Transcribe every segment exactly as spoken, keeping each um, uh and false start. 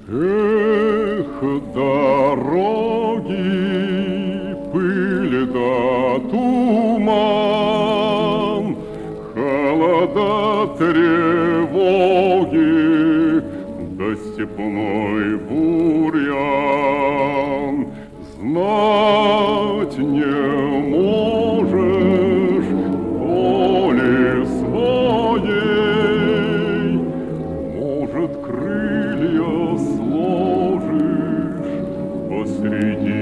Эх, дороги, пыль да туман, холода, тревоги, да степной бурьян. Знать не можешь доли своей, может, крылья сложишь посреди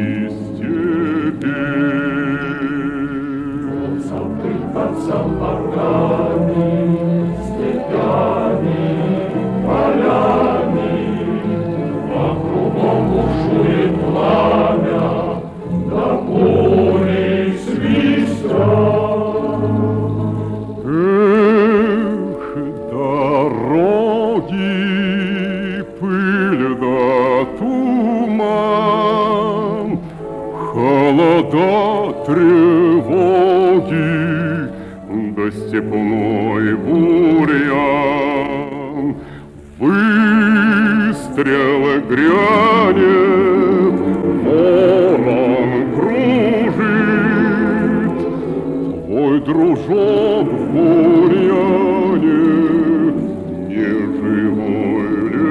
степей. Запытаться парками, степями, полями, а кругом бушует пламя, да пули свистят. Эх, дороги, пыль да туман, холода, тревоги, да степной бурьян. Выстрелы грянет, ворон кружит, твой дружок в бурьяне неживой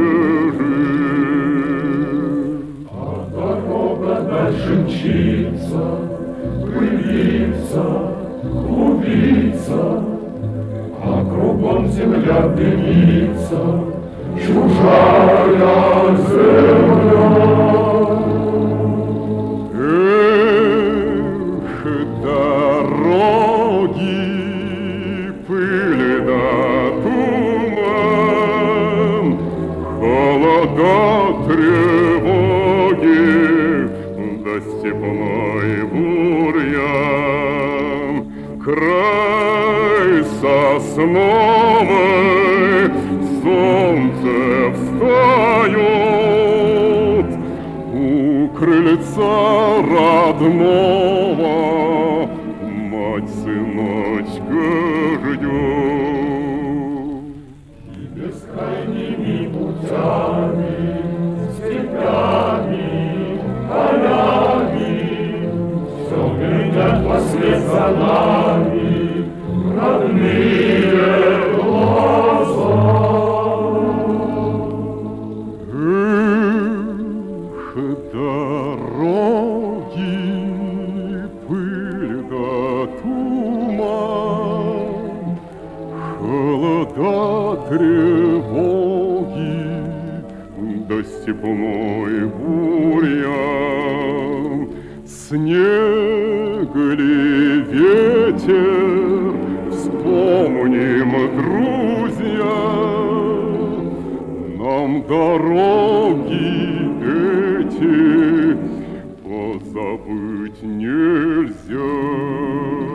лежит. А дорога дальше мчится, пылится, клубится, а кругом земля дымится, чужая земля. Эх, дороги, пыль да туман, холода, тревоги, да степной бурьян. Край сосновый, солнце встает, у крыльца родного мать сыночка ждет. И бескрайними путями, степями, полями все глядят вслед за нами родные глаза. Эх, дороги, пыль да туман, холода, тревоги, да степной бурьян. Снег ли ветер, вспомним, друзья, нам дороги эти позабыть нельзя.